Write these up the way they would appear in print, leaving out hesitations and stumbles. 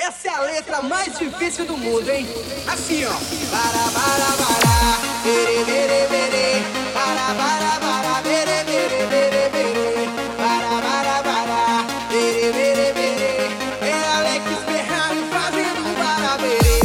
Essa é a letra mais difícil do mundo, hein? Assim, ó. Para, para, bere, bere, bere. Para, bere, bere, bere, bere. Para, bere, bere, bere. É Alex Ferrari fazendo para, bere.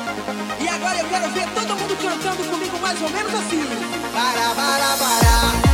E agora eu quero ver todo mundo cantando comigo mais ou menos assim. Para, para.